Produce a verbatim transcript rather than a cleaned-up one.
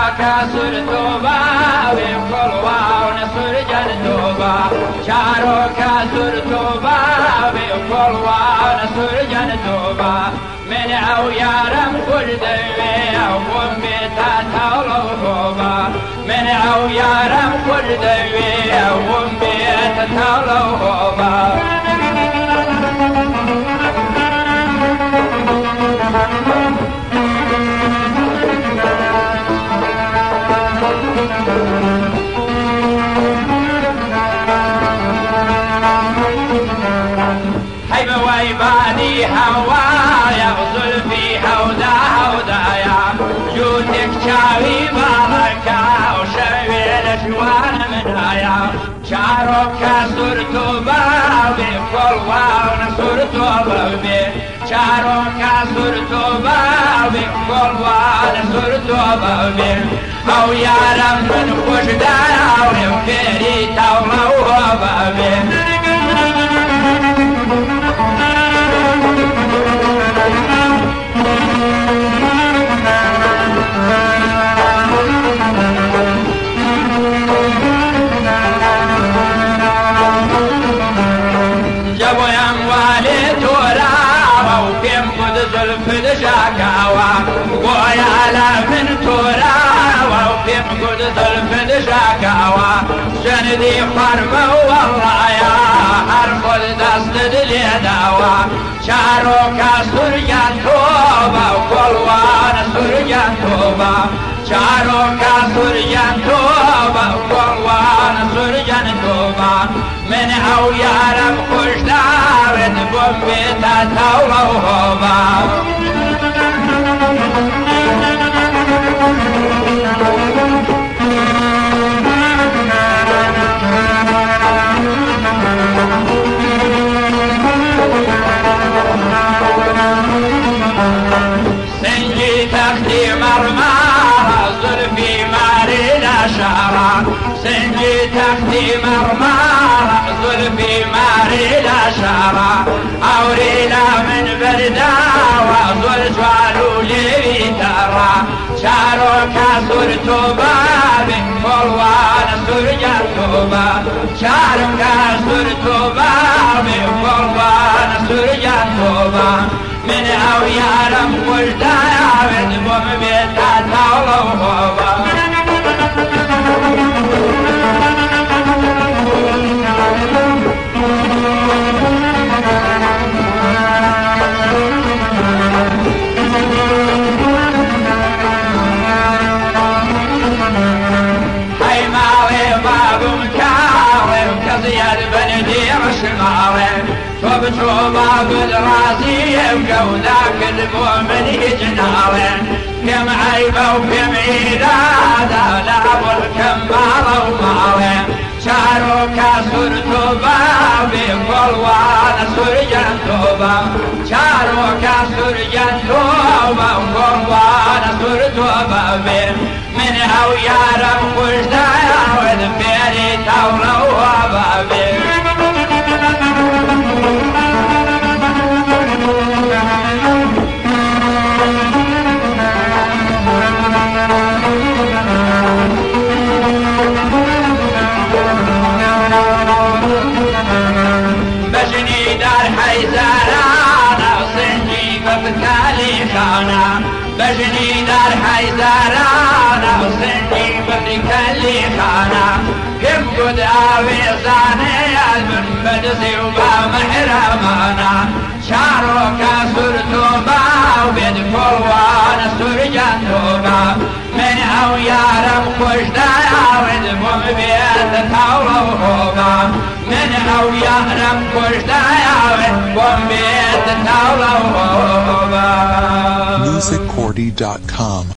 کاسور توبا وی کلوان سرجن توبا چارو کاسور توبا وی کلوان سرجن توبا من او یارم کردوی او بمبیتا تولو توبا من او یارم کردوی او بمبیتا تولو توبا ويباني هوايا وزلفي هودا هودايا جوتك شاوي بالكا وشويل جوان منايا شارو كاسور توبا بكلوان سور توبا بي شارو كاسور توبا بكلوان سور توبا بي او يارم من خوش دايا وفيري تولا وهوبا بي شاكاوا ويا لا من تورا وفي قد ظلف شاكاوا جندي حرب والله يا حرب دست دلي داوا شارو كاسور ينتوبا وقلوان سور ينتوبا شارو كاسور ينتوبا وقلوان سور ينتوبا من او يارم خوش دارد بمبيتا تولا وهوبا سنجي تختي مرمارة زلفي مارينا شعرا سنجي تختي مرمارة زلفي مارينا شعرا أورينا من بردا وزل جوالو لي ترى شارو كاسور توبا بكلوان سرجن توبا شارو كاسور توبا بكلوان سرجن توبا من او يارم وجدايا من بمبيتا تولا وهوبا توبا بالراسي وقولاك المؤمن يجنارين كم عيبة وكم عيدادة لعب الكمارة ومارين شارو كاسور توبا بقلوان سرجن توبا شارو كاسور جن توبا وقلوان سر توبا من او يارم وجدايا وذبيري تولا وهوبا بجني دار حيزارانا وصنجي بفتكالي خانا بجني دار حيزارانا وصنجي بفتكالي خانا كم قد آوي زاني من بدسي وبا محرمانا شارو كاسور توبا وبيد كلوان سرجن توبا من او يارم خوش دايا ودبم بيت تولا وهوبا من او يارم خوش دايا ودبم بيت تولا وهوبا music cordy dot com